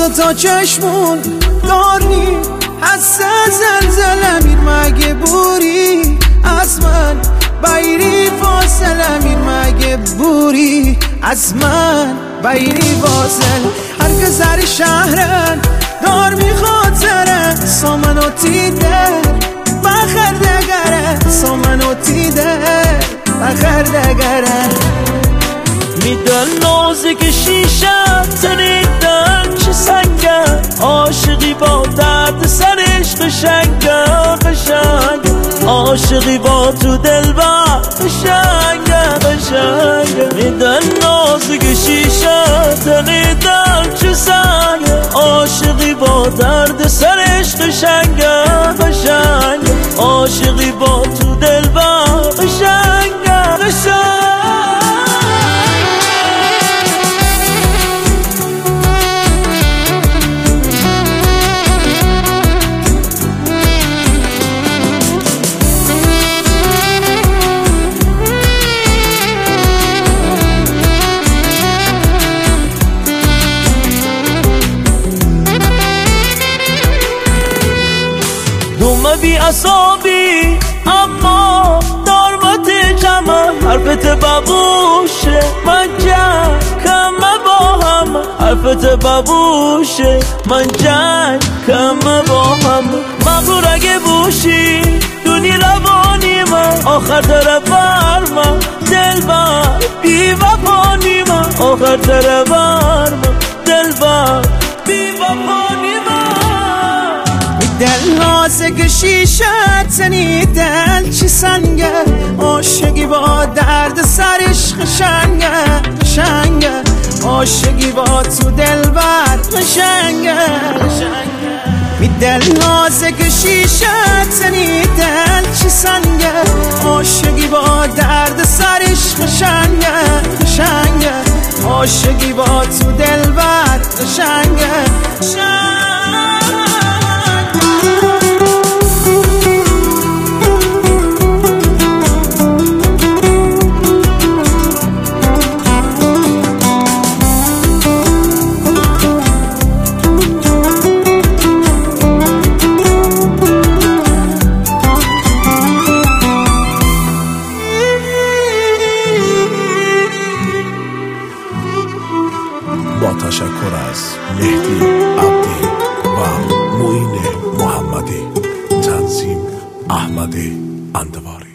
دوتا چشمون داری حس زلزله میر مگه بوری از من بیری فاصله میر مگه بوری از من بیری فاصله هر که سر شهرن دار میخاطره سامنو تیده بخر دگره سامنو تیده بخر دگره میدن نازک شیشه تنیدن چه سنگه عاشقی با درد سرش قشنگه قشنگه عاشقی با تو دلبر قشنگه قشنگه میدن نازک شیشه تنیدن چه سنگه عاشقی با درد سرش قشنگه قشنگه عاشقی با تو دلبر قشنگه قشنگه دومه بی اصابی اما دارمت جمع حرفت بابوشه من جنگ کمه با هم حرفت بابوشه من جنگ کمه با هم مغرور اگه بوشی دونی روانی من آخر طرفر من دلبر بی وفانی من آخر طرفر من دلبر بی وفانی من دل نازک شیشه تنی دل چی سنگه عاشقی با درد سرش قشنگه قشنگه عاشقی با تو دلبر قشنگه قشنگه می دل نازک شیشه تنی دل چی سنگه عاشقی با درد سرش قشنگه قشنگه عاشقی با تو دلبر قشنگه قشنگه با تشکر از مهدی عبدی و معین محمدی، تنظیم احمد اندواری.